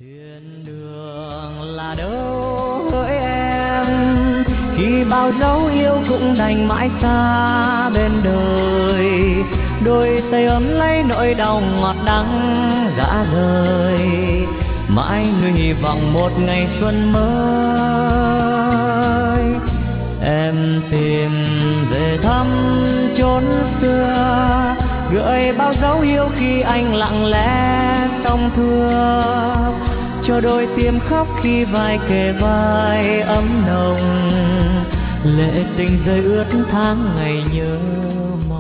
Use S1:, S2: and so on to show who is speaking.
S1: Thiên đường là đâu hỡi em, khi bao dấu yêu cũng đành mãi xa bên đời. Đôi tay ấm lấy nỗi đau ngọt đắng dã rời, mãi nuôi hy vọng một ngày xuân mới. Em tìm về thăm chốn xưa, gợi bao dấu yêu khi anh lặng lẽ tông thưa, cho đôi tim khóc khi vai kề vai ấm nồng, lệ tình rơi ướt tháng ngày nhớ mong.